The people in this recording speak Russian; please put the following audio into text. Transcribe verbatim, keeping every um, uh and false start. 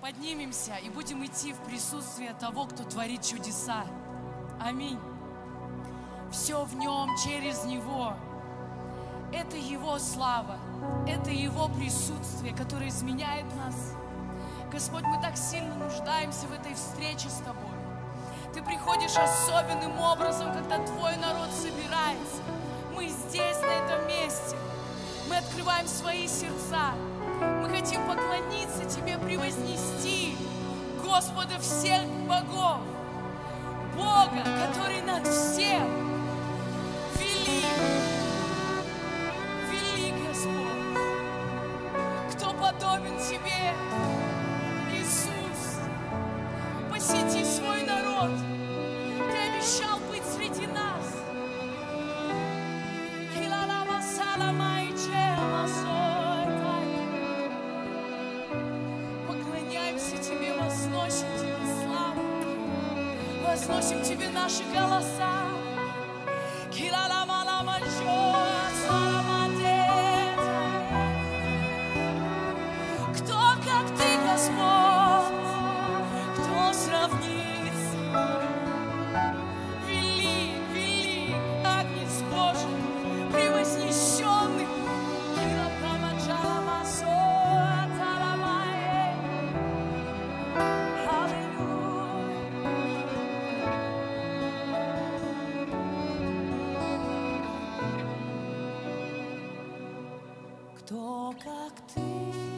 поднимемся и будем идти в присутствие того, кто творит чудеса. Аминь. Все в Нем, через Него. Это Его слава, это Его присутствие, которое изменяет нас. Господь, мы так сильно нуждаемся в этой встрече с Тобой. Ты приходишь особенным образом, когда Твой народ собирается. Мы здесь, на этом месте. Мы открываем свои сердца. Мы хотим поклониться Тебе, превознести Господа всех богов, Бога, который над всем. Велик, велик Господь. Кто подобен Тебе, Иисус? Посети свой народ. Ты обещал быть среди нас. Поклоняемся Тебе, возносим Тебе славу, возносим Тебе наши голоса. Кто, как Ты, Господь? Кто сравнится? Велик, велик, Агнец Божий, превознесенный. Кто, как Ты?